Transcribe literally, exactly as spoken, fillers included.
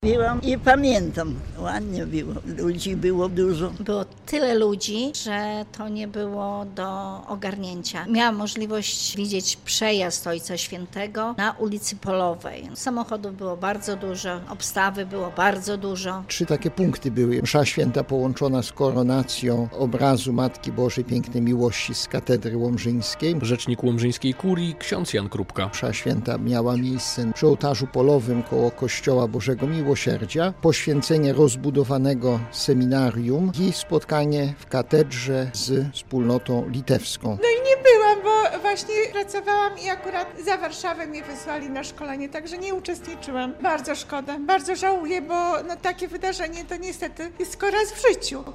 Byłam i pamiętam, ładnie było, ludzi było dużo. Było tyle ludzi, że to nie było do ogarnięcia. Miałam możliwość widzieć przejazd Ojca Świętego na ulicy Polowej. Samochodów było bardzo dużo, obstawy było bardzo dużo. Trzy takie punkty były. Msza święta połączona z koronacją obrazu Matki Bożej Pięknej Miłości z katedry łomżyńskiej. Rzecznik łomżyńskiej kurii ksiądz Jan Krupka. Msza święta miała miejsce przy ołtarzu polowym koło Kościoła Bożego Miłosierdzia, poświęcenie rozbudowanego seminarium i spotkanie w katedrze z wspólnotą litewską. No i nie byłam, bo właśnie pracowałam i akurat za Warszawę mnie wysłali na szkolenie, także nie uczestniczyłam. Bardzo szkoda, bardzo żałuję, bo no takie wydarzenie to niestety jest tylko raz w życiu.